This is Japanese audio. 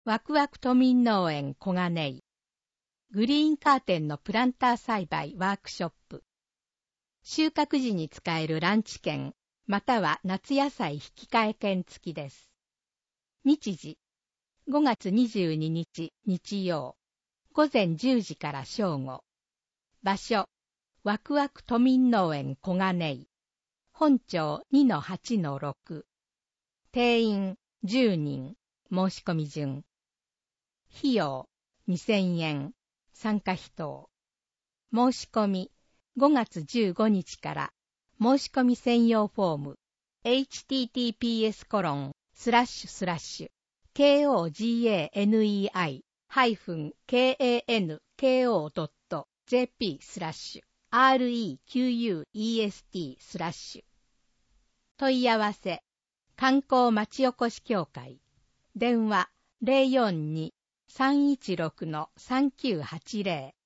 ワクワク都民農園小金井。グリーンカーテンのプランター栽培ワークショップ。収穫時に使えるランチ券、または夏野菜引換券付きです。日時、5月22日日曜、午前10時から正午。場所、ワクワク都民農園小金井。本町 2-8-6。定員10人。申し込み順。費用2000円。参加費等。申し込み5月15日から。申し込み専用フォーム https://kanoi-kanko.jp/request/ 問い合わせ観光町おこし協会電話 042-316-3980